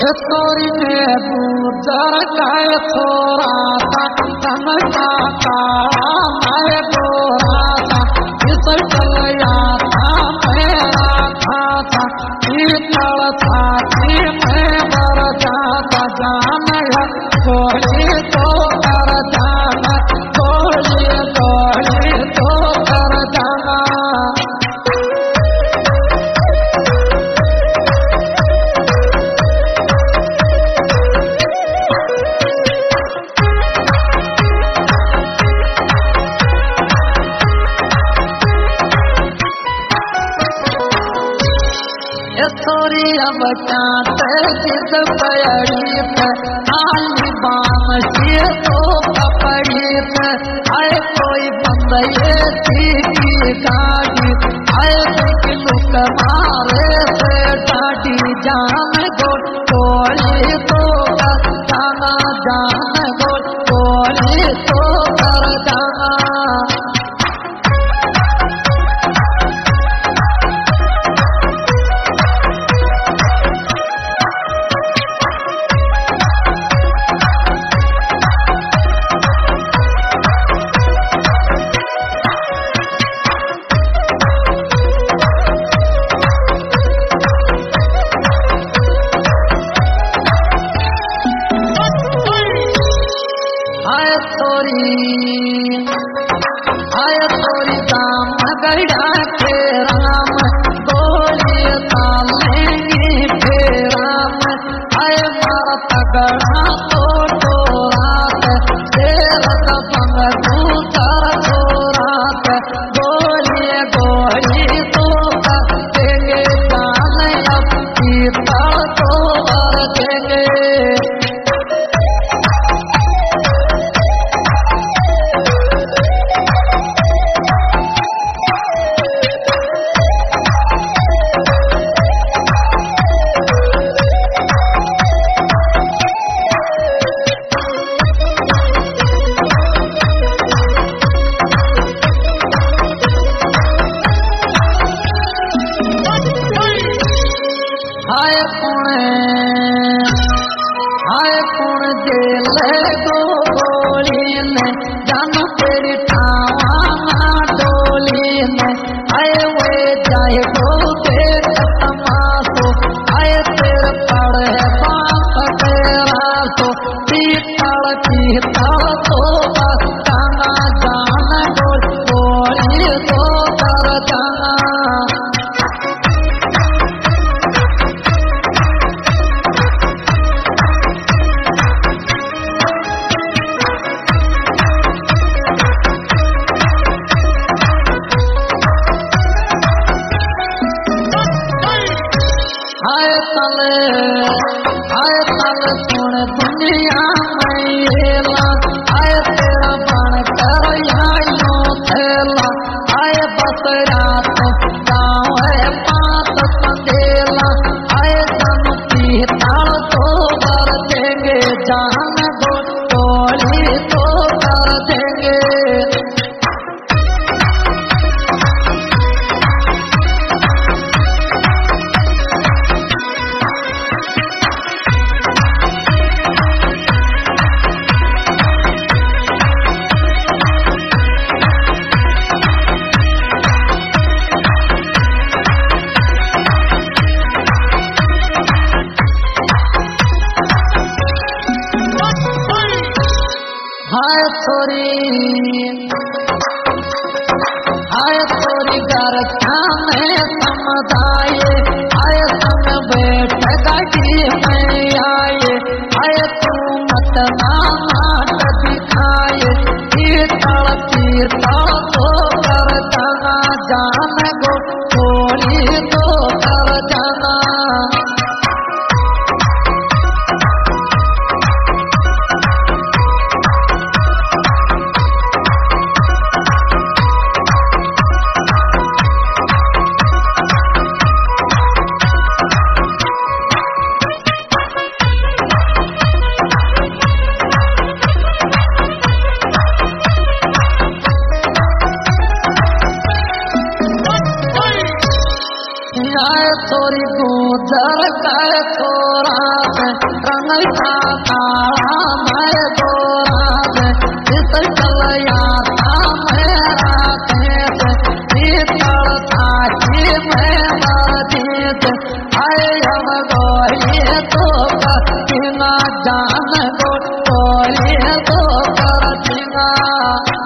तोरी में गुजर गए थोड़ा सा तनका काला मैं गोरा सा इस चलया था मेरा खाता इतड़ था कि मैं मर जाता जान कोई तो कर जाना कोई तो कर जाना थोड़ी अब चाहते जिद पड़ी पे आली बाम से तो कपड़ी पे आए कोई बंद ये की गाड़ी आए लुक मारे से डाटी जान गोली तो कर जाना जान गोली तो कर जाना आय तोरी दाम गड़ा के राम गोली तालेंगे के राम आय मारा तगड़ा तो रात तेर दबंग दूसर तो रात गोली गोली तो देंगे जान अब पीता तो भर देंगे हाय पुण जेल गो गोली ने जानू तेरी ठावा डोली ने आए वे जाए गो देख तमाशो आए तेरे पड़ है बात तेरा तो पीतड़ तो बस जाना जान गोली तो कर जाना आय तल सुन दुनिया में आय तेरा बन कर यहाँ थेला आय बस रात गाँव है पात संदेला आय जन पीता तो भर देंगे जान गोली तो कर देंगे हाय थोड़ी घर खाने समुदाय आय संग बैठ गाड़ी में आए आय तू मत नाट दिखाए तीर्था तो कर जाना जान गोली तो कर जाना थोड़ी गुजर कर थोड़ा रंग का काला मैं गोरा जिस चलया था मेरा खेत शीतल साची मैं मजीत आए हम गोली तो कसीना जान गो गोली तो कसीना